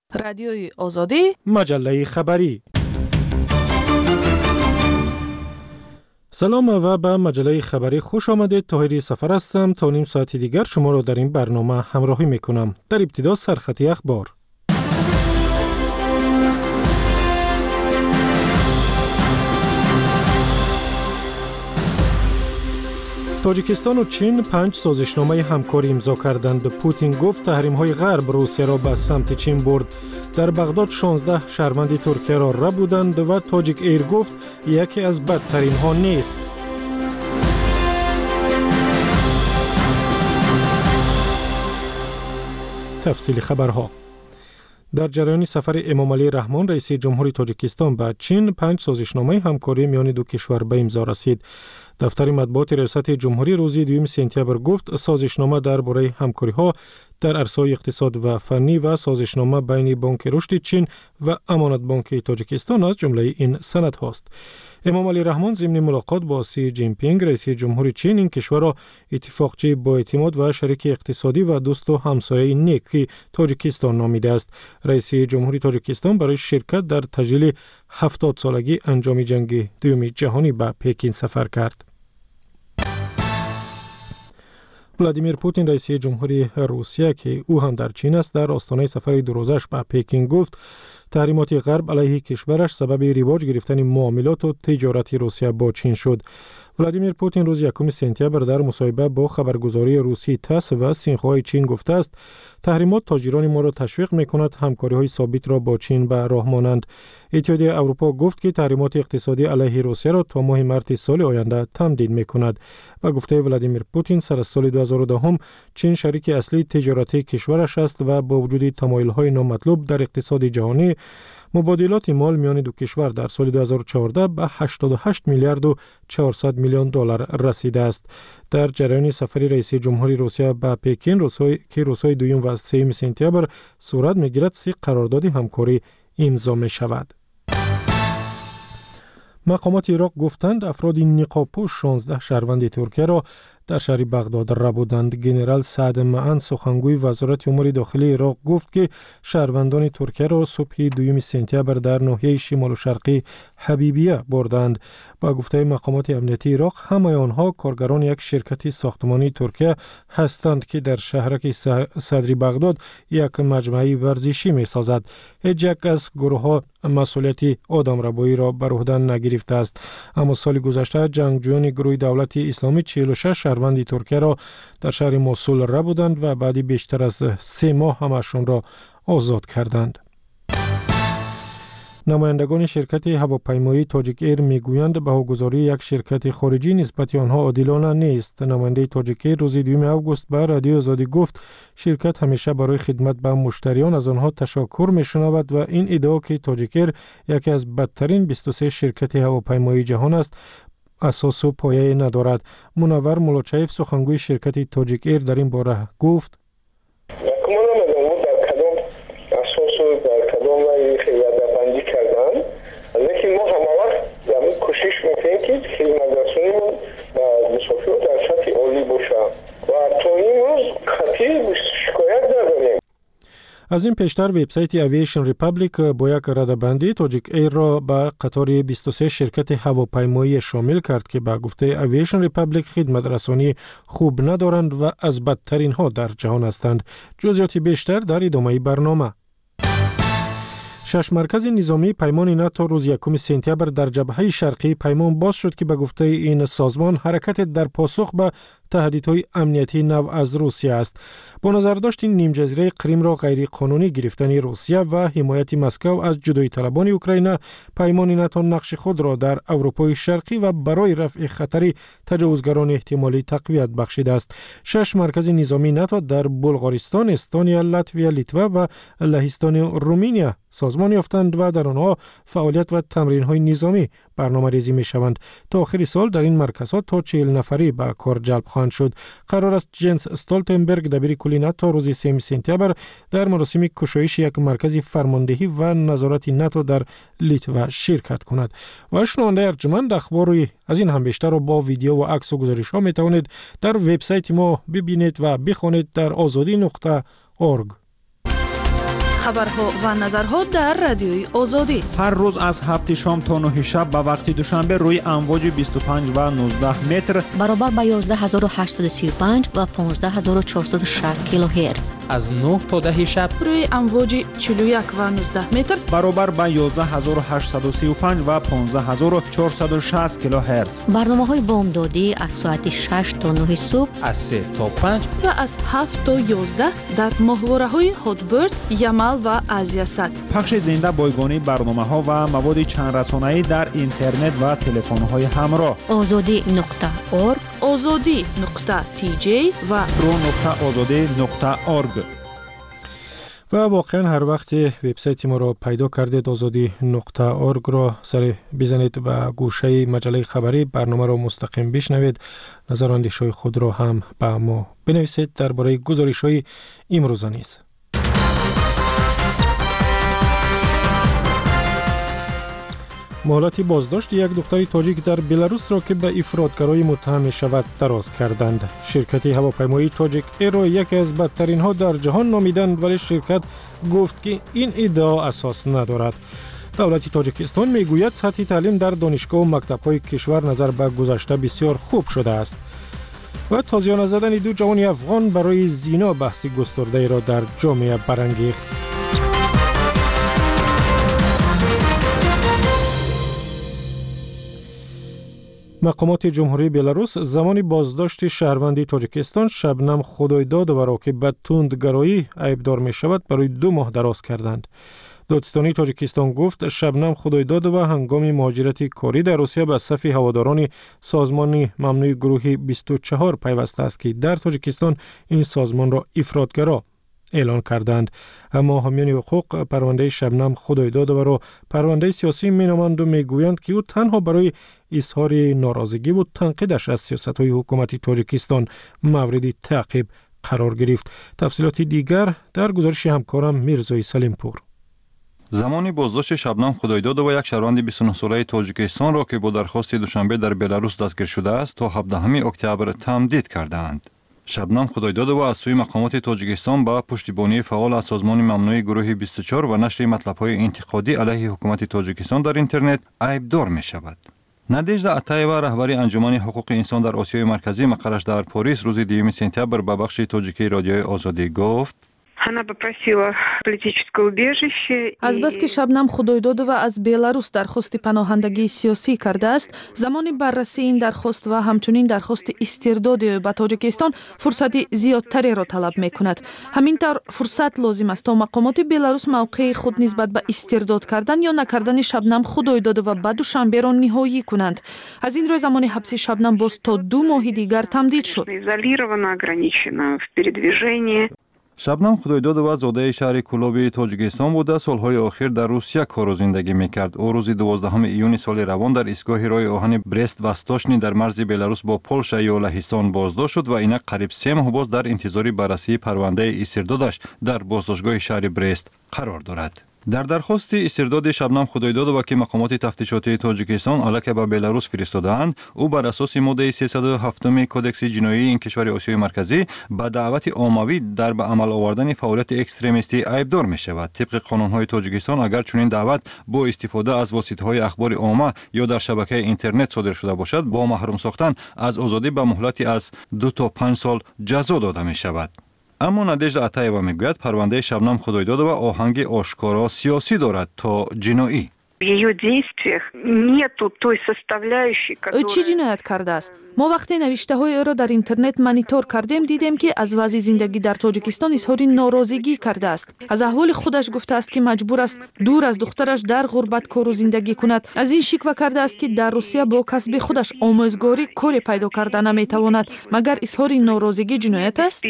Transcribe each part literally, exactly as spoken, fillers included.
رادیوی آزادی، مجله خبری. سلام و به مجله خبری خوش آمدید. طاهری سفر هستم. تا نیم ساعت دیگر شما را در این برنامه همراهی میکنم. در ابتدا سرخطی اخبار. تاجیکستان و چین پنج سازشنامه همکاری امضا کردند. پوتین گفت تحریم‌های غرب روسیه را به سمت چین برد. در بغداد شانزده شهروند ترکیه را ربودند و تاجیک ایر گفت یکی از بدترین ها نیست. تفصیل خبرها. در جریان سفر امام علی رحمان رئیس جمهوری تاجیکستان به چین پنج سازشنامه همکاری میان دو کشور به امضا رسید. دفتر مطبوعات ریاست جمهوری روز دوم سپتامبر گفت سازشنامه درباره همکاری‌ها در عرصه‌های اقتصاد و فنی و سازشنامه بین بانک رشد چین و امانت بانک تاجیکستان از جمله این سندهاست. امام علی رحمان ضمن ملاقات با سی جین پینگ رئیس جمهوری چین این کشور را اتفاقچه با اعتماد و شریک اقتصادی و دوست و همسایه نیک تاجیکستان نامیده است. رئیس جمهوری تاجیکستان برای شرکت در تجلیل هفتاد سالگی انجام جنگ دوم جهانی به پکین سفر کرد. ولادیمیر پوتین رئیس جمهوری روسیه که او هم در چین است در آستانه سفر دو روزش به پکین گفت تحریمات غرب علیه کشورش سبب رواج گرفتن معاملات و تجارت روسیه با چین شد. ولادیمیر پوتین روز یکم سپتامبر در مصاحبه با خبرگزاری روسی تاس و سینخوای چین گفته است تحریمات تاجران ما را تشویق می‌کند همکاری‌های ثابت را با چین به راه مانند. اتحادیه اروپا گفت که تحریمات اقتصادی علیه روسیه را تا ماه مارس سال آینده تمدید می‌کند. و گفته ولادیمیر پوتین سر از سال دو هزار و ده چین شریک اصلی تجارتی کشورش است و با وجود تمایل‌های نامطلوب در اقتصاد جهانی مبادلات مال میان دو کشور در سال دو هزار و چهارده به هشتاد و هشت میلیارد و چهارصد میلیون دلار رسیده است. در جریان سفر رئیس جمهوری روسیه به پکین روزهای که روزهای دوم و سوم سپتامبر صورت می‌گیرد سه قرارداد همکاری امضا می‌شود. مقامات عراق گفتند افراد نقاب‌پوش شانزده شهروند ترکیه را در شهر بغداد ربودند. گنرال سعد معن سخنگوی وزارت امور داخلی عراق گفت که شهروندان ترکیه را صبح دوم سپتامبر در ناحیه شمال و شرقی حبیبیه بردند. با گفته مقامات امنیتی عراق همه آنها کارگران یک شرکت ساختمانی ترکیه هستند که در شهرک صدری بغداد یک مجمع ورزشی می سازد. هیچ یک از گروه ها مسئولیت آدمربایی را بر عهده نگرفته است. اما سال گذشته جنگجویان گروه دولت اسلامی چهل و شش شهروند ترکیه را در شهر موصل ربودند و بعد بیشتر از سه ماه همشون را آزاد کردند. نمایندگان شرکت هواپیمایی تاجیک ایر میگویند بهاگذاری یک شرکت خارجی نسبت آنها عادلانه نیست. نماینده تاجیک ایر روز دوم آگوست به رادیو آزادی گفت شرکت همیشه برای خدمت به مشتریان از آنها تشکر میشنود و این ادعا که تاجیک ایر یکی از بدترین بیست و سه شرکت هواپیمایی جهان است اساس و پایه ندارد. منور مولاچیف سخنگوی شرکت تاجیک ایر در این باره گفت لیکن ما همه وقت زمین کوشش میکنیم که خدمت رسونیمون به مسافر در سطح عالی باشه و تا این روز خطی شکایت نداریم. از این پیشتر وبسایت اوییشن ریپابلیک با یک رده‌بندی تاجیک ایر را به قطار بیست و سه شرکت هواپیمایی شامل کرد که به گفته اوییشن ریپابلیک خدمت رسانی خوب ندارند و از بدترین ها در جهان هستند. جزئیات بیشتر در ادامه برنامه. شش مرکز نظامی پیمان ناتو روز یکم سپتامبر در جبهه شرقی پیمان باز شد که به گفته این سازمان حرکت در پاسخ به تهدیدهای امنیتی نو از روسیه است. با نظر داشت این نیم جزیره کریم را غیر قانونی گرفتن روسیه و حمایت مسکو از جدایی طلبان اوکراین، پیمان ناتو نقش خود را در اروپای شرقی و برای رفع خطر تجاوزگران احتمالی تقویت بخشیده است. شش مرکز نظامی ناتو در بلغارستان، استونیا، لاتویا، لیتوا و لهستان رومانیا سازمان یافتند و در آنها فعالیت و تمرین‌های نظامی برنامه‌ریزی می‌شوند. تا آخر سال در این مرکزها تا چهل نفری به کار جلب خواهند شد. قرار است جنس استولتنبرگ دبیر کلی ناتو روز سوم سپتامبر در مراسم گشایش یک مرکز فرماندهی و نظارت ناتو در لیتوا شرکت کند. و شنونده ارجمند اخباری از این هم بیشتر را با ویدیو و عکس و گزارش‌ها می‌توانید در وبسایت ما ببینید و بخوانید در آزادی نقطه اورگ. خبرها و نظرها در رادیوی آزادی. هر روز از هفت شام تا نه شب به وقت دوشنبه روی امواج بیست و پنج و نوزده متر برابر با یازده هزار و هشتصد و سی و پنج و پانزده هزار و چهارصد و شصت کیلوهرتز. از نه تا ده شب روی امواج چهل و یک و نوزده متر برابر با یازده هزار و هشتصد و سی و پنج و پانزده هزار و چهارصد و شصت کیلوهرتز. برنامه‌های بامدادی از ساعت شش تا نه صبح، از سه تا پنج و از هفت تا یازده در ماهواره‌های هاتبرد، یمل و آزیاسات. پخش زنده بایگانی برنامه‌ها و مواد چند رسانه‌ای در اینترنت و تلفن‌های همراه. آزادی نقطه اورگ، آزادی نقطه تی جی و رو نقطه آزادی نقطه اورگ. و واقعا هر وقت وبسایت ما را پیدا کردید آزادی نقطه اورگ را سر بزنید و گوشه مجله خبری برنامه را مستقیم بشنوید. نظر و اندیشه‌های خود را هم به ما بنویسید درباره گزارش‌های امروزه نیز. مهلت بازداشت یک دختر تاجیک در بلاروس را که به افراطگرایی متهم می شود دراز کردند. شرکت هواپیمایی تاجیک ایر را یکی از بدترین ها در جهان نامیدند، ولی شرکت گفت که این ادعا اساس ندارد. دولت تاجیکستان می گوید سطح تعلیم در دانشگاه و مکتب‌های کشور نظر به گذشته بسیار خوب شده است. و تازیانه زدن دو جوان افغان برای زنا بحث گسترده را در جامعه برانگیخت. مقامات جمهوری بلاروس زمان بازداشت شهروندی تاجیکستان شبنم خدایدادova را که به تندگرایی عیبدار می شود برای دو ماه دراز کردند. دادستانی تاجیکستان گفت شبنم خدایدادova هنگام مهاجرت کاری در روسیه به صف هواداران سازمان ممنوع گروه بیست و چهار پیوسته است که در تاجیکستان این سازمان را افراطگرا اعلان کردند. اما حامیان حقوق پرونده شبنم خدایدادova را پرونده سیاسی مینامند و میگویند که او تنها برای اظهار ناراضگی و تنقیدش از سیاست‌های حکومت تاجیکستان مورد تعقیب قرار گرفت. تفصیلات دیگر در گزارش همکارم میرزای سلیمپور. زمان بازداشت شبنم خدایدادova یک شهروند بیست و نه ساله تاجیکستان را که با درخواست دوشنبه در بلاروس دستگیر شده است تا هفدهم اکتبر تمدید کردند. شبنم خدایدادova از سوی مقامات تاجیکستان با پشتیبانی فعال از سازمان ممنوع گروه بیست و چهار و نشر مطلب‌های انتقادی علیه حکومت تاجیکستان در اینترنت عیبدار می شود. نادژدا اتایوا رهبر انجمن حقوق انسان در آسیای مرکزی مقرش در پاریس روز دوم سپتامبر به بخش تاجیکی رادیوی آزادی گفت از بس که شبنم خدایدادova از بلاروس درخواست پناهندگی سیاسی کرده است، زمان بررسی این درخواست و همچنین درخواست استرداد به تاجیکستان فرصت زیادتری را طلب می کند. همینطور فرصت لازم است تا مقامات بلاروس موقع خود نسبت به استرداد کردن یا نکردن شبنم خدایدادova به دوشنبه را نهایی کنند. از این رو زمان حبس شبنم باز تا دو ماه دیگر تمدید شد. شبنم خدایدادova زاده شهر کولابی تاجیکستان بوده، سالهای آخر در روسیه کار و زندگی میکرد. او روز دوازدهم ایون سال روان در ایستگاه راه آهن برست وستاشنی در مرز بلاروس با پولشا یا لهستان بازداشت شد و اینک قریب سه ماه باز در انتظار بررسی پرونده استردادش در بازداشتگاه شهر برست قرار دارد. در درخواست استرداد شبنم خدایدادova که مقامات تفتیشاتی تاجیکستان علیه به بلاروس فرستادند، او بر اساس ماده سیصد و هفت کدکس جنایی این کشور آسیای مرکزی به دعوت عمومی در به عمل آوردن فعالیت اکستریمیستی عیبدار می شود. طبق قانون‌های تاجیکستان اگر چنین دعوت با استفاده از واسطه‌های اخبار عامه یا در شبکه اینترنت صادر شده باشد، با محروم ساختن از آزادی به مهلتی از دو تا پنج سال جزا داده می شود. اما نادژدا اتایوا میگوید پرونده شبنم خدایدادova آهنگ آشکارا سیاسی دارد تا جنایی. او چی جنایت کرده است؟ ما وقتی نوشته های او را در اینترنت مانیتور کردیم دیدیم که از وضع زندگی در تاجیکستان اظهار ناراضگی کرده است. از احوال خودش گفته است که مجبور است دور از دخترش در غربت کار و زندگی کند. از این شکوه کرده است که در روسیه با کسب خودش آموزگاری کاری پیدا کرده نمیتواند. مگر اظهار ناراضگی جنایت است؟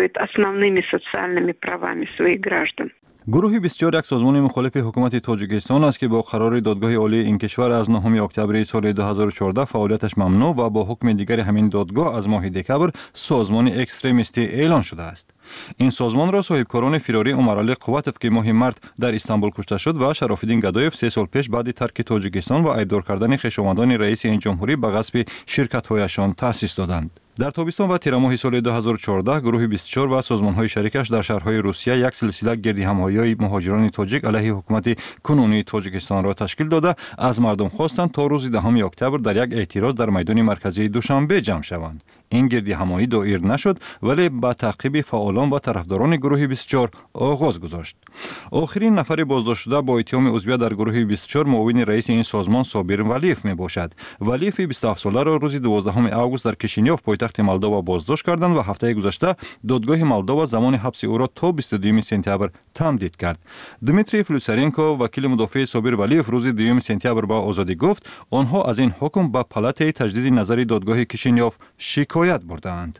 گروه بیست و چهار یک سازمان مخالف حکومت تاجیکستان است که با قرار دادگاه عالی این کشور از نهم اکتبر سال دو هزار و چهارده فعالیتش ممنوع و با حکم دیگر همین دادگاه از ماه دکبر سازمان اکستریمیستی اعلان شده است. این سازمان را صاحبکاران فراری عمرعلی قواتوف که ماه مارس در استانبول کشته شد و شرافالدین گدایف سه سال پیش بعد ترک تاجیکستان و ایبدار کردن خویشاوندان رئیس این جمهوری به غصب شرکت‌هایشان تأسیس دادند. در تابستان و تیر ماه سال دو هزار و چهارده گروه بیست و چهار و سازمان‌های شریکش در شهرهای روسیه یک سلسله گردهمایی مهاجران تاجیک علیه حکومت کنونی تاجیکستان را تشکیل داده از مردم خواستند تا روز دهم اکتبر در یک اعتراض در میدان مرکزی دوشنبه جمع شوند. این گردهمایی دایر نشد ولی با تعقیب فعالان و طرفداران گروه بیست و چهار آغاز گذاشت. آخرین نفر بازداشت شده با اتهام عضویت در گروه بیست و چهار معاون رئیس این سازمان صابر ولیف می باشد. ولیف بیست و هفت ساله را روز دوازدهم آگوست در کشینیوف پایتخت مولداوا بازداشت کردند و هفته گذشته دادگاه مولداوا زمان حبس او را تا بیست و دوم سپتامبر تمدید کرد. دمیتری فلوسارنکو وکیل مدافع صابر ولیف روز دوم سپتامبر با آزادی گفت آنها از این حکم به پالات تجدید نظری دادگاه کشینیوف شکایت بردند.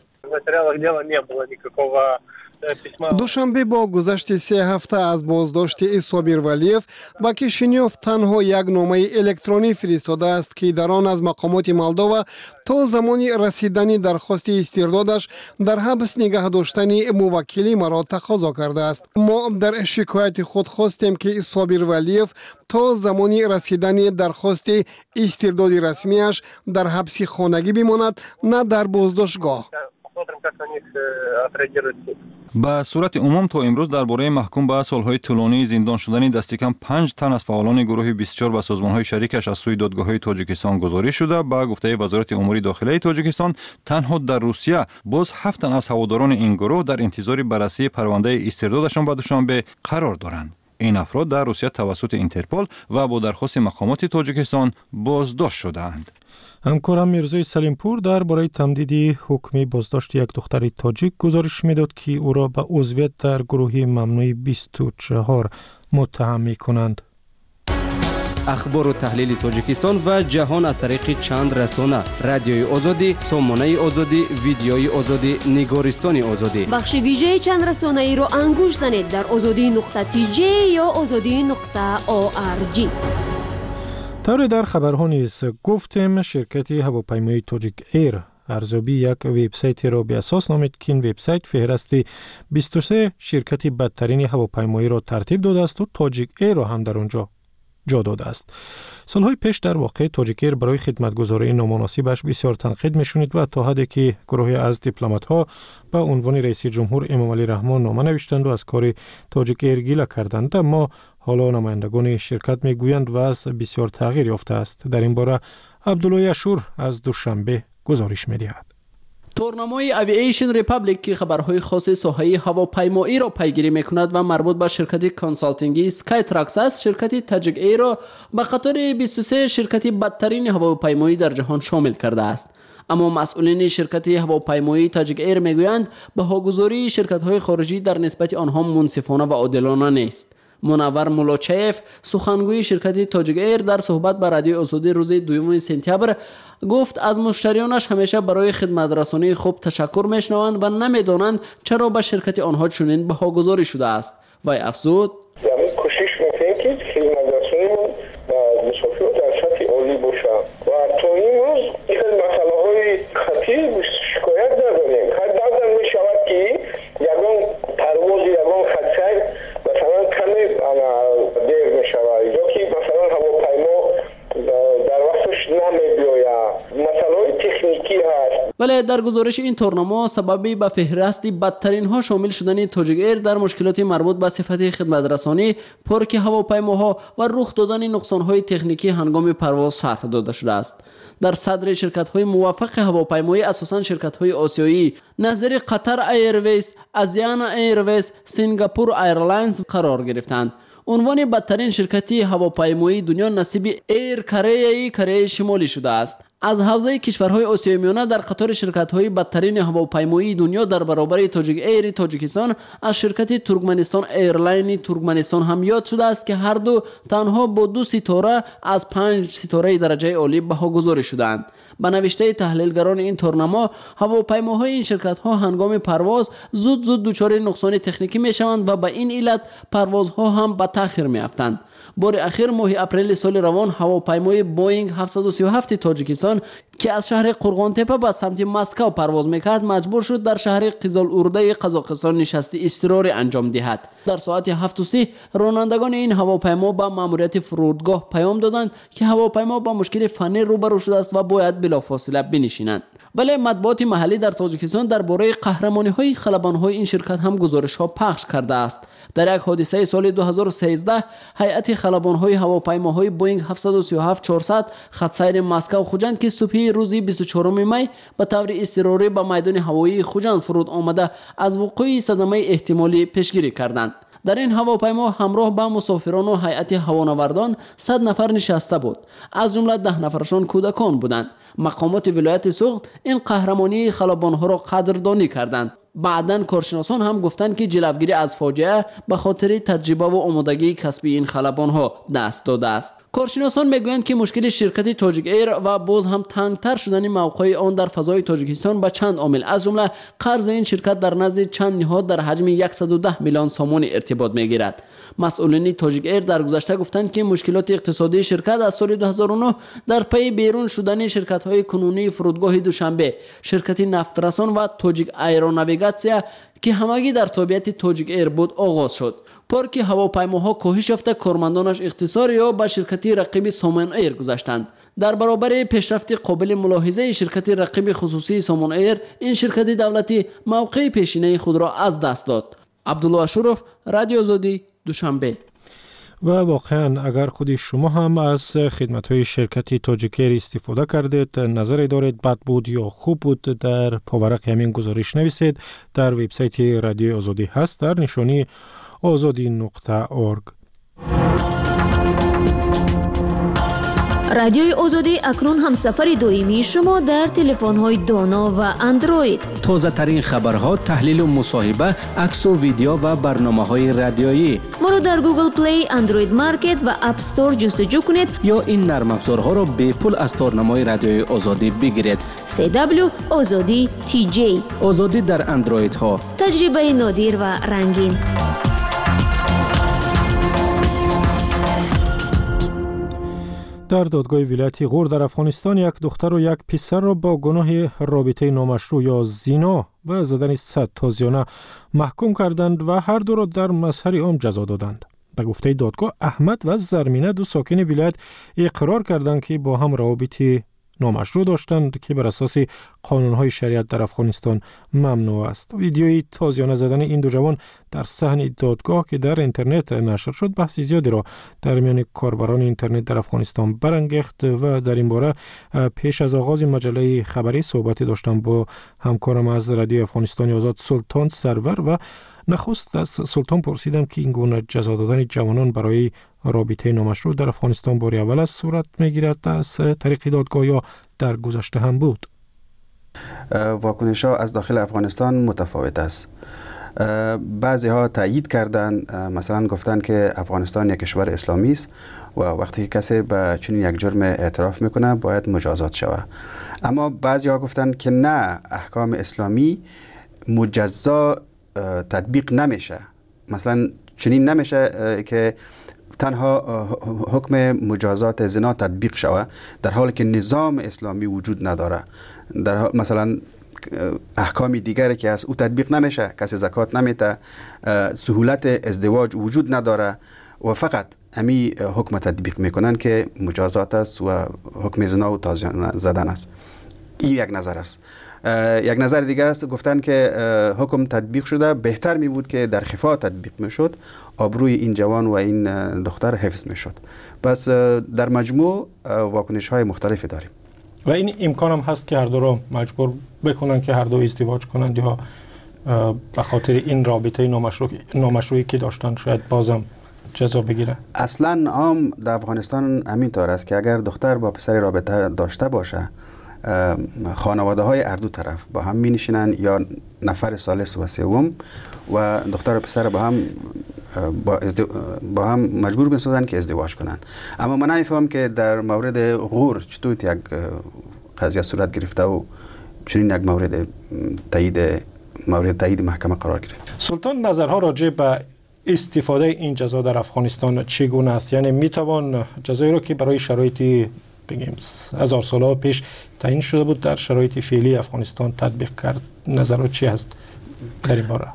دوشنبه با گذشت سه هفته از بازداشت صابر ولیف با کشینیوف تنها یک نامه الکترونی فرستاده است که در آن از مقامات مولداوا تا زمانی رسیدن درخواست استردادش در حبس نگه داشتن موکلی مرا تقاضا کرده است. ما در شکایت خود خواستیم که صابر ولیف تا زمانی رسیدن درخواست استرداد رسمیش در حبس خانگی بماند نه در بازداشتگاه. به صورت عموم تا امروز درباره محکوم به سالهای طولانی زندان شدن دست کم پنج تن از فعالان گروه بیست و چهار و سازمان‌های شریکش از سوی دادگاه‌های تاجیکستان گزارش شده. به گفته وزارت امور داخلی تاجیکستان تنها در روسیه باز هفت تن از هواداران این گروه در انتظار بررسی پرونده استردادشان به دوشنبه قرار دارند. این افراد در روسیه توسط اینترپل و با درخواست مقامات تاجیکستان بازداشت شدند. همکارم میرزای سلیمپور در برای تمدید حکم بازداشت یک دختر تاجیک گزارش میداد که او را به عضویت در گروه ممنوع بیست و چهار متهم می کنند. اخبار و تحلیل تاجیکستان و جهان از طریق چند رسانه: رادیوی آزادی، سامانه آزادی، ویدیوی آزادی، نگارستان آزادی. بخش ویژه چند رسانه ای را انگوش زنید در آزادی نقطه تی جی یا آزادی نقطه او آر جی. طور در خبرها نیز گفتیم شرکت هواپیمایی تاجیک ایر ارزیابی یک وبسایت را به اساس نامید که این وبسایت فهرست بیست و سه شرکت بدترین هواپیمایی را ترتیب داده است و تاجیک ایر را هم در آنجا جا داده است. سالهای پیش در واقع تاجیک ایر برای خدمتگزاری نامناسبش بسیار تنقید می‌شنید و تا حدی که گروهی از دیپلمات‌ها به عنوان رئیس جمهور امام علی رحمان نامه نوشتند و از کار تاجیک ایر گله کردند. اما حالا نمایندگان شرکت میگویند وضع بسیار تغییر یافته است. در این باره عبدالله اشور از دوشنبه گزارش می‌دهد. تورنمای اوییشن ریپابلیک که خبرهای خاص ساحه هواپیمایی را پیگیری میکند و مربوط به شرکت کانسالتینگی اسکای تراکس است، شرکت تاجیک ایر را به قطار بیست و سه شرکت بدترین هواپیمایی در جهان شامل کرده است. اما مسئولین شرکت هواپیمایی تاجیک ایر میگویند بهاگذاری شرکت‌های خارجی در نسبت آنها منصفانه و عادلانه نیست. منور مولاچیف سخنگوی شرکت تاجیک ایر در صحبت با رادیو آزادی روز دوم سپتامبر گفت از مشتریانش همیشه برای خدمت رسانی خوب تشکر میشنوند و نمیدانند چرا به شرکت آنها چنین بهاگذاری شده است. وی افزود: یعنی کوشش میکنیم که خدمت رسانیمون و مسافران در سطح عالی باشه و تا این روز این مسئله های خطیر شکایت نداریم. حداقل میشود که یگان پرواز یگان خطر مثلا کمی دیر میشود یا که مثلا هواپیما در وقتش نمیبیاید، مسئله های تکنیکی هست. ولی در گزارش این تورنما سببی به فهرست بدترین ها شامل شدن تاجیک ایر در مشکلات مربوط به صفت خدمت رسانی، پارک هواپیماها و رخ دادن نقصان های تکنیکی هنگام پرواز شرح داده شده است. در صدر شرکت های موفق هواپیمایی اساساً شرکت های آسیایی نظیر قطر ایرویز، آزیانا ایرویز، سنگاپور ایرلاینز قرار گرفتند. عنوان بدترین شرکتی هواپیمایی دنیا نصیب ایر کره کره شمالی شده است. از حوزه کشورهای آسیای میانه در قطار شرکت‌های بدترین هواپیمایی دنیا در برابر تاجیک ایر تاجیکستان از شرکت ترکمنستان ایرلاین ترکمنستان هم یاد شده است که هر دو تنها با دو ستاره از پنج ستاره درجه عالی بهاگذاری شدند. به نوشته تحلیلگران این تورنما، هواپیماهای این شرکت‌ها هنگام پرواز زود زود دچار نقصان تکنیکی می‌شوند و به این علت پروازها هم به تأخیر می‌افتند. بار اخیر ماه اپریل سال روان هواپیمای بوئینگ هفتصد و سی و هفت تاجیکستان پایان که از شهر قرغان تپه به سمت مسکو پرواز میکرد مجبور شد در شهر قزالورده قزاقستان نشست اضطراری انجام دهد. در ساعت هفت و سی رانندگان این هواپیما به ماموریت فرودگاه پیام دادند که هواپیما با مشکل فنی روبرو شده است و باید بلافاصله بنشینند. ولی مطبوعات محلی در تاجیکستان درباره قهرمانی‌های خلبان‌های این شرکت هم گزارش‌ها پخش کرده است. در یک حادثه سال دو هزار و سیزده هیئت خلبان‌های هواپیماهای بوئینگ هفتصد و سی و هفت چهارصد خط سیر مسکو خوجند که صبح روز بیست و چهارم می به طور اضطراری به میدان هوایی خوجند فرود آمده از وقوع صدمه احتمالی پیشگیری کردند. در این هواپیما همراه با مسافران و هیئت هوانوردان صد نفر نشسته بود. از جمله ده نفرشان کودکان بودند. مقامات ولایت سوخت این قهرمانی خلبان‌ها را قدردانی کردند. بعداً کارشناسان هم گفتند که جلوگیری از فاجعه به خاطر تجربه و آمادگی کسبی این خلبان‌ها دست داده است. کارشناسان میگویند که مشکل شرکت تاجیک ایر و باز هم تنگتر شدن موقع آن در فضای تاجیکستان به چند عامل از جمله قرض این شرکت در نزد چند نهاد در حجم صد و ده میلیون سوم ارتباط میگیرد. مسئولین تاجیک ایر در گذشته گفتند که مشکلات اقتصادی شرکت از سال دو هزار و نه در پی بیرون شدن شرکت‌های کنونی فرودگاه دوشنبه، شرکت نفترسان و تاجیک ایروناویگاسیا که همگی در تابعیت تاجیک ایر بود آغاز شد. پارک هواپیماها کاهش یافته کارمندانش اختصار یا به شرکت رقیب سامان ایر گذاشتند. در برابر پیشرفت قابل ملاحظه شرکت رقیب خصوصی سامان ایر، این شرکت دولتی موقع پیشینه خود را از دست داد. عبدالله اشرف، رادیو آزادی، دوشنبه. و واقعا اگر خودی شما هم از خدمت‌های شرکت تاجیک ایر استفاده کردید، نظری دارید بد بود یا خوب بود، در پاورق همین گزارش نویسید. در وبسایت رادیو آزادی هست در نشانی آزادی نقطه اورگ. رادیوی آزادی اکنون هم سفر دائمی شما در تلفن‌های دانا و اندروید. تازه ترین خبرها، تحلیل و مصاحبه، عکس و ویدیو و برنامه‌های رادیویی. ما را در گوگل پلی، اندروید مارکت و اپ استور جستجو کنید یا این نرم افزارها را به پول از تارنمای رادیوی آزادی بگیرید. سی دبلیو آزادی تی جی. آزادی در اندروید ها. تجربه نادر و رنگین. در دادگاه ولایت غور در افغانستان یک دختر و یک پسر را با گناه رابطه نامشروع یا زنا و زدن صد تازیانه محکوم کردند و هر دو را در مظهر عام جزا دادند. به گفته دادگاه، احمد و زرمینه دو ساکن ولایت اقرار کردند که با هم روابط نامشروع داشتند که بر اساس قانون‌های شریعت در افغانستان ممنوع است. ویدیوی تازیانه زدن این دو جوان در صحن دادگاه که در اینترنت نشر شد بحث زیادی را در میان کاربران اینترنت در افغانستان برانگیخت و در این باره پیش از آغاز مجله خبری صحبتی داشتم با همکارم از رادیو افغانستان آزاد سلطان سرور و نخست از سلطان پرسیدم که این گونه جزا دادن جوانان برای رابطه نامشروع در افغانستان بار اول از صورت میگیرد از طریق دادگاه یا در گذشته هم بود؟ واکنش ها از داخل افغانستان متفاوت است. بعضی ها تایید کردند، مثلا گفتن که افغانستان یک کشور اسلامی است و وقتی کسی به چنین یک جرم اعتراف میکنه باید مجازات شود. اما بعضی ها گفتن که نه، احکام اسلامی مجزا تطبیق نمیشه. مثلا چنین نمیشه که تنها حکم مجازات زنا تطبیق شود در حالی که نظام اسلامی وجود نداره. در مثلا احکام دیگری که از او تطبیق نمیشه، کسی زکات نمیده، سهولت ازدواج وجود نداره و فقط امی حکم تطبیق میکنن که مجازات است و حکم زنا و تازیانه زدن است. این یک نظر است. یک نظر دیگه است، گفتن که حکم تطبیق شده، بهتر می بود که در خفا تطبیق می شد، آبروی این جوان و این دختر حفظ می شد. پس در مجموع واکنش های مختلفی داریم و این امکان هم هست که هر دو را مجبور بکنن که هر دو ازدواج کنند یا به خاطر این رابطه نامشروع نامشروعی که داشتن شاید بازم جزا بگیره. اصلا عام در افغانستان همین طور است که اگر دختر با پسر رابطه داشته باشه، خانواده های هر دو طرف با هم می نشینن یا نفر ثالث و سوم و دختر و پسر با هم با, با هم مجبور می‌سازن که ازدواج کنن. اما من نمی‌فهمم که در مورد غور چطور یک قضیه صورت گرفته و چنین یک مورد تایید مورد تایید محکمه قرار گرفت. سلطان، نظرها راجع به استفاده این جزا در افغانستان چگونه است؟ یعنی میتوان جزایی را که برای شرایط بگیم هزار سال پیش تعیین شده بود در شرایط فعلی افغانستان تطبیق کرد. نظرات چی هست در این باره؟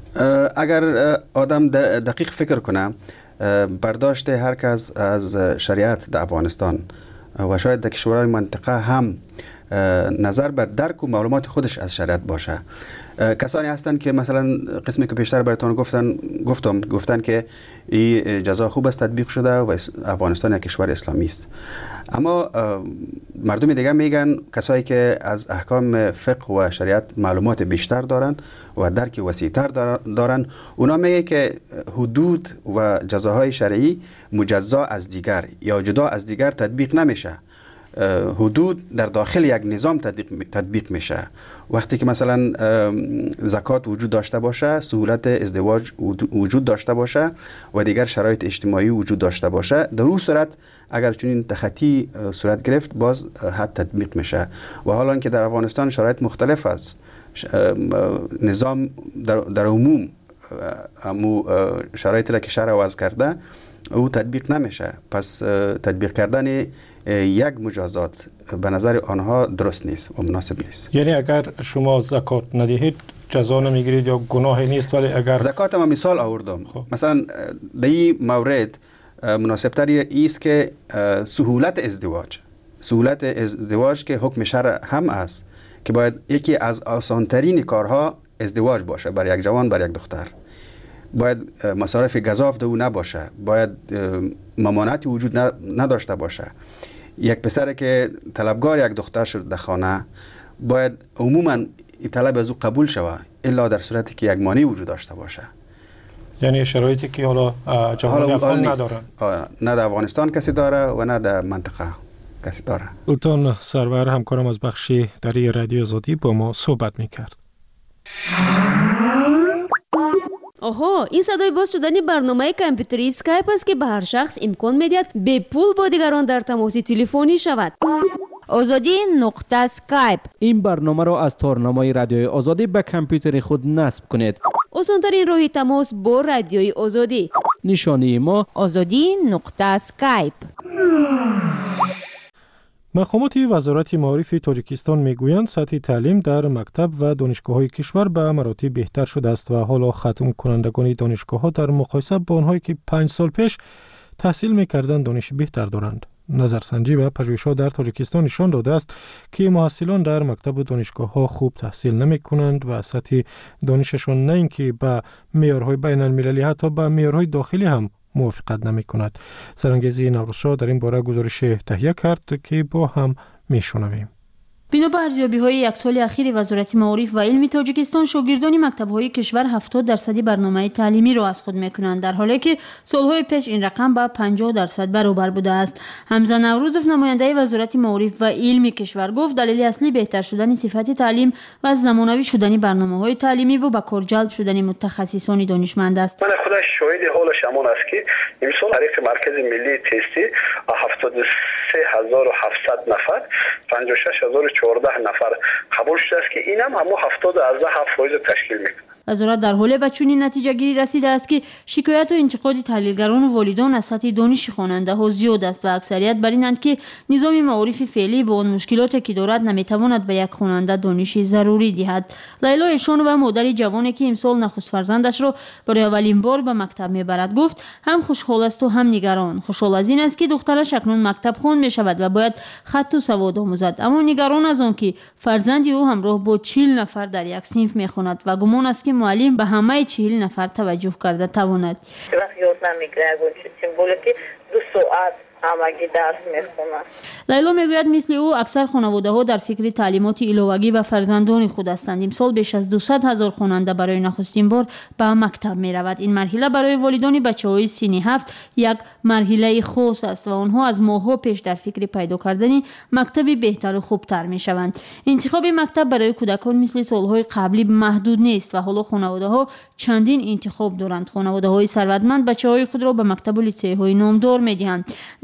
اگر آدم دقیق فکر کنه، برداشت هر کس از شریعت در افغانستان و شاید در کشورهای منطقه هم نظر به درک و معلومات خودش از شریعت باشه. کسانی هستند که مثلا قسمی که پیشتر براتون گفتن گفتم گفتن که این جزا خوب است تطبیق شده و افغانستان یک کشور اسلامی است. اما مردم دیگه میگن کسایی که از احکام فقه و شریعت معلومات بیشتر دارن و درک وسیع‌تر دارن، اونا میگه که حدود و جزاهای شرعی مجزا از دیگر یا جدا از دیگر تطبیق نمیشه. حدود در داخل یک نظام تطبیق میشه. وقتی که مثلا زکات وجود داشته باشه، سهولت ازدواج وجود داشته باشه و دیگر شرایط اجتماعی وجود داشته باشه، در اون صورت اگر چنین تخطی صورت گرفت باز حد تطبیق میشه. و حالا که در افغانستان شرایط مختلف است، نظام در, در عموم امو شرایطی را که شرع وضع کرده او تطبیق نمیشه، پس تطبیق کردن یک مجازات به نظر آنها درست نیست و مناسب نیست. یعنی اگر شما زکات ندهید جزا نمیگیرید یا گناهی نیست، ولی اگر زکات ما مثال آوردم خب. مثلا در این مورد مناسب تری است که سهولت ازدواج سهولت ازدواج که حکم شرع هم است که باید یکی از آسانترین کارها ازدواج باشه برای یک جوان، برای یک دختر. باید مصارف گزاف دو نباشه، باید ممانعتی وجود نداشته باشه. یک پسر که طلبگار یک دختر شد در خانه باید عموما طلب از او قبول شود الا در صورتی که یک مانع وجود داشته باشه. یعنی شرایطی که حالا جوان افغان ندارن، نه در افغانستان کسی داره و نه در منطقه کسی داره. سلطان سرور همکارم از بخشی دری رادیو آزادی با ما صحبت میکرد. آها، این صدای باز شدن برنامه کامپیوتری اسکایپ است که به هر شخص امکان میدهد به پول با دیگران در تماس تلفنی شود. آزادی نقطه اسکایپ. این برنامه را از تارنمای رادیوی آزادی به کامپیوتر خود نصب کنید. آسان‌ترین راه تماس با رادیوی آزادی. نشانی ما آزادی نقطه اسکایپ. مقامات وزارت معارف تاجیکستان میگویند سطح تعلیم در مکتب و دانشگاه‌های کشور به مراتب بهتر شده است و حالا ختم کنندگان دانشگاه‌ها در مقایسه با آنهایی که پنج سال پیش تحصیل می‌کردند دانش بهتر دارند. نظرسنجی و پژوهش‌ها در تاجیکستان نشان داده است که محصلان در مکتب و دانشگاه‌ها خوب تحصیل نمی‌کنند و سطح دانششان نه اینکه به معیارهای بین‌المللی حتی به معیارهای داخلی هم موافقت نمی کند. سرانگیزی نوروزشاه در این باره گزارش تهیه کرد که با هم می شنویم. بنا به ارزیابی‌های یک سال اخیر وزارت معارف و علم تاجیکستان، شاگردان مکتب‌های کشور هفتاد درصد برنامه تعلیمی را از خود می‌کنند، در حالی که سال‌های پیش این رقم با پنجاه درصد برابر بوده است. حمزه نوروزوف، نماینده وزارت معارف و علم کشور، گفت دلیل اصلی بهتر شدن صفت تعلیم و زمانوی شدن برنامه‌های تعلیمی و به کار جلب شدن متخصصان دانشمند است. من خودش شاهد حالش همان است که امسال طریق مرکز ملی تستی هفتاد و سه هزار و هفتصد نفر پنجاه و شش هزار و چهارده نفر قبول شده است که اینم هم هفتاد و هفت درصد تشکیل می‌کنه. وزارت در حال به چنین نتیجه گیری رسیده است که شکایت و انتقاد تحلیلگران و والدان از سطح دانش خواننده ها زیاد است و اکثریت بر اینند که نظام معارف فعلی با آن مشکلاتی که دارد نمیتواند به یک خواننده دانشی ضروری دهد. لیلا اشان و مادر جوانی که امسال نخست فرزندش را برای اولین بار به مکتب میبرد گفت هم خوشحال است و هم نگران. خوشحال از این است که دخترش اکنون مکتب خوان می شود و باید خط و سواد آموزد، اما نگران از آن که فرزند او همراه با چهل نفر در یک صنف میخواند و گمان است که معلم به همه چهل نفر توجه کرده تواند. وقت یاد نمیگیره اگه سیمبولی که دو ساعت همگی درس میخونن. لیلا میگوید مثل او اکثر خانواده ها در فکر تعلیمات علاوگی به فرزندان خود هستند. امسال بیش از دویست هزار خواننده برای نخستین بار به مکتب می رود. این مرحله برای والدان بچه های سنی هفت یک مرحله خاص است و آنها از ماه‌ها پیش در فکر پیدا کردن مکتبی بهتر و خوبتر می شوند. انتخاب مکتب برای کودکان مثل سالهای قبلی محدود نیست و حالا خانواده ها چندین انتخاب دارند. خانواده های ثروتمند بچه های خود را به مکتب و لیسه های نامدار می دهند.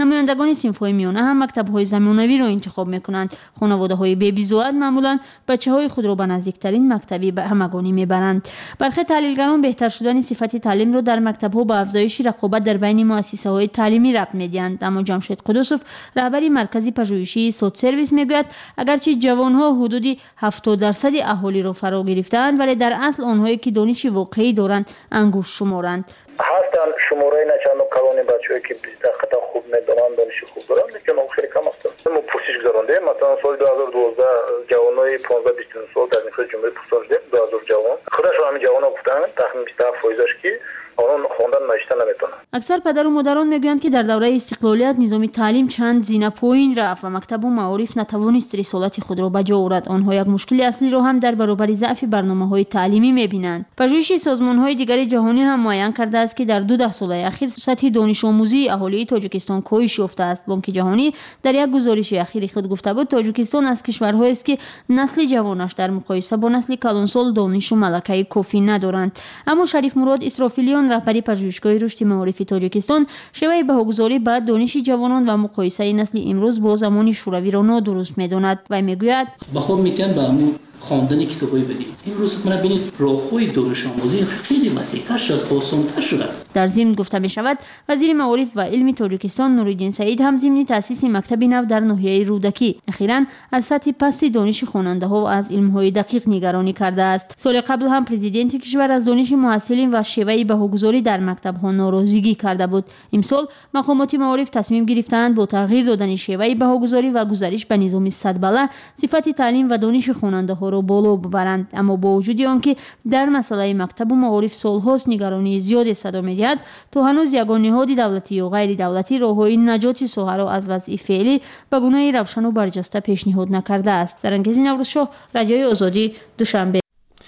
نمایندگان صنف‌های میانه هم مکتب‌های زمانوی را انتخاب می‌کنند. خانواده‌های بی‌بیزوات معمولاً بچه‌های خود را به نزدیکترین مکتبی به همگانی می‌برند. برخی تحلیلگران بهتر شدن صفت تعلیم را در مکتب‌ها به افزایش رقابت در بین مؤسسه‌های تعلیمی ربط می‌دهند. اما جمشید قدوسوف رهبر مرکز پژوهشی سود سرویس میگوید اگرچه جوان‌ها حدود هفتاد درصد اهالی را فرا گرفتند ولی در اصل آنهایی که دانش واقعی دارند انگشت شمارند. هستن شماره نچند کلون بچه‌ای که بیست دقیقه خوب میدونن دانش خوب دارن لیکن اون خیلی کم هستن. ما پرسش گذارنده مثلا سال دو هزار و دوازده جوانای پانزده بیست سال در نخست جمهوری پرسش دادیم دو هزار جوان خودشون همین جوانا گفتن تخمین بیست و هفت درصدش که آنان خواندن نوشتن نمیتونن. اکثر پدر و مادران میگویند که در دوره استقلالیت نظام تعلیم چند زینه پایین رفت و مکتب و معارف نتوانست رسالت خود را به جا آورد. آنها یک مشکل اصلی را هم در برابر ضعف برنامه‌های تعلیمی می‌بینند. پژوهش سازمان‌های دیگر جهانی هم معین کرده است که در دو ده سال اخیر سطح دانش آموزی اهالی تاجیکستان کاهش یافته است. بانک جهانی در یک گزارش اخیر خود گفته بود تاجیکستان از کشورهایی است که نسل جوانش در مقایسه با نسل کلانسال دانش و ملکه کافی ندارند. اما شریف مراد اسرافیلیان رهبری پژوهشگاه رشد معارفی تاجیکستان شیوه بهاگذاری بعد دانش جوانان و مقایسه نسل امروز با زمان شوروی را نادرست می‌داند و میگوید با خود میتونن با همون خواندن کتابای بدید. امروز من ببینید راه‌های دانش آموزی خیلی وسیع‌تر شد، آسان‌تر شده است. در ضمن گفته می شود وزیر معارف و علم تاجیکستان نورالدین سعید هم ضمن تأسیس مکتب نو در ناحیه رودکی اخیراً از سطح پست دانش خواننده‌ها و از علم‌های دقیق نگرانی کرده است. سال قبل هم پرزیدنت کشور از دانش محصلین و شیوه بهاگذاری در مکتب‌ها ناراضگی کرده بود. امسال مقامات معارف تصمیم گرفتند با تغییر دادن شیوه بهاگذاری و گذارش به نظام صد بالا صفت تعلیم و دانش خواننده‌ها را بالا ببرند. اما با وجود آنکه در مسئله مکتب و معارف سال‌هاست نگرانی زیادی صدا می‌دهد تا هنوز یگان نهاد دولتی یا غیر دولتی راه‌های نجات ساحه را از وضع فعلی به گونه روشن و برجسته پیشنهاد نکرده است. سرانگیز نوروزشاه رادیوی آزادی دوشنبه.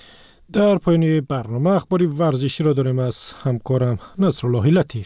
در پایان برنامه اخباری ورزشی را داریم از همکارم نصرالله لطیف.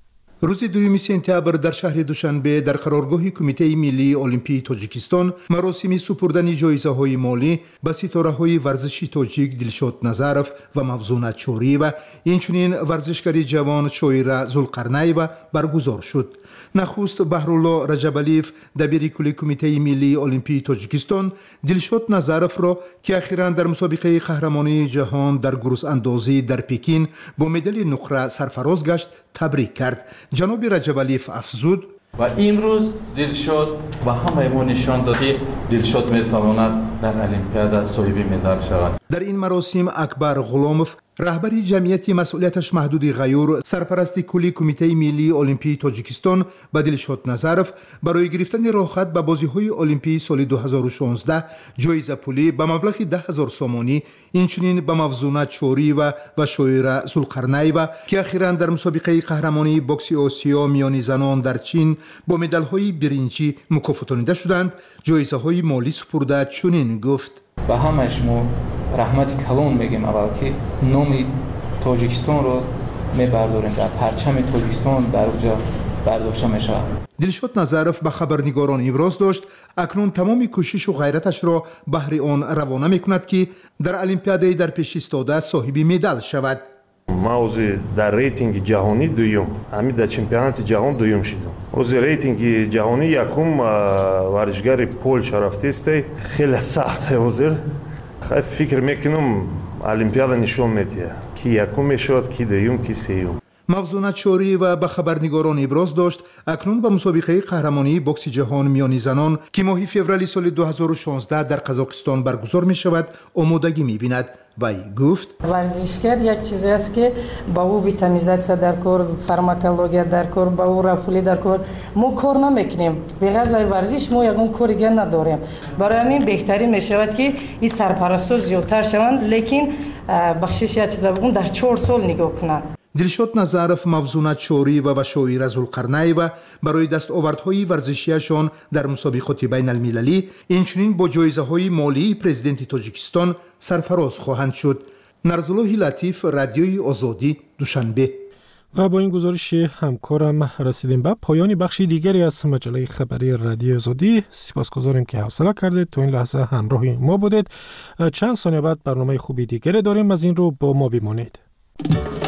روز دوم سپتامبر در شهر دوشنبه در قرارگاه کمیته ملی المپی تاجیکستان مراسم سپردن جایزه‌های مالی به ستاره‌های ورزشی تاجیک دلشاد نظرف و مفزونت چوری و اینچنین ورزشکار جوان شویره ذوالقرنی‌وا برگزار شد. نخست بهرالله رجبالیف دبیر کل کمیته ملی المپی تاجیکستان دلشاد نظرف را که اخیراً در مسابقه قهرمانی جهان در گروس اندازی در پکین با مدال نقره سرفراز گشت تبریک کرد. جناب رجبالیف افزود و امروز دلشاد و همه ما نشان داد که دلشاد میتواند در المپیاد صاحب مدال شود. در این مراسم اکبر غلاموف رهبری جمعیت مسئولیتش محدود غیور سرپرست کلی کمیته ملی المپی تاجیکستان به دلشاد نظرف برای گرفتن راهخط به بازی‌های المپی سال دو هزار و شانزده جایزه پولی به مبلغ ده هزار سومانی اینچنین به مفزونت چوری و و شویره ذوالقرنی‌وا که اخیراً در مسابقه قهرمانی بوکس آسیا میان زنان در چین با مدال‌های برنجی مکافاتانیده شدند جایزه‌های مالی سپرده چنین گفت به همه شما رحمت کلان میگیم اول که نام تاجیکستان رو میبرداریم در پرچم تاجیکستان در اونجا برداشته میشه. دلشاد نظرف به خبرنگاران ابراز داشت اکنون تمام کوشش و غیرتش را بهر آن روانه میکند که در المپیاد در پیش ایستاده صاحب مدال شود. ما از در ریتینگ جهانی دویم همین در چمپیونات جهان دویم شدم. از ریتینگ جهانی یکم ورزشکار پولش رفته است خیلی سخته حاضر خیلی فکر میکنم المپیاد نشون میده کی یکم میشد کی دویم کی سوم. مفزونت چوری و به خبرنگاران ابراز داشت اکنون به مسابقه قهرمانی بوکس جهان میان زنان که ماه فوریه سال دو هزار و شانزده در قزاقستان برگزار می شود آمادگی می بیند. وی گفت ورزشکار یک چیزی است که با او ویتامینیزاسیا در کار، فارماکولوژی در کار، با او رفولی در کار ما کار نمیکنیم. به غیر از ورزش ما یگان کاری دیگر نداریم. برای همین بهتری می شود که این سرپرستان زیادتر شوند لیکن بخشش یک چیزا بگم در چهار سال نگاه کنند. دلشاد نظرف مفزونت چوری و شویره ذوالقرنی‌وا برای دستاوردهای ورزشیشان در مسابقات بین المللی اینچنین با جایزه‌های مالی پرزیدنت تاجیکستان سرفراز خواهند شد. نرزالله لطیف رادیوی آزادی دوشنبه. و با این گزارش همکارم رسیدیم به پایان بخشی دیگری از مجله خبری رادیو آزادی. سپاسگزاریم که حوصله کردید تا این لحظه همراه ما بودید. چند ثانیه بعد برنامه خوبی دیگری داریم، از این رو با ما بمانید.